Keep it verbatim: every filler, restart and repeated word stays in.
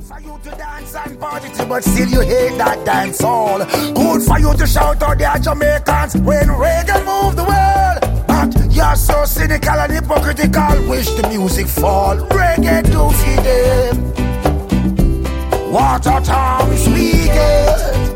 For you to dance and party to, but still you hate that dance hall. Good for you to shout out the Jamaicans when reggae move the world. But you're so cynical and hypocritical. Wish the music fall. Reggae do feed them. Water tongues we get.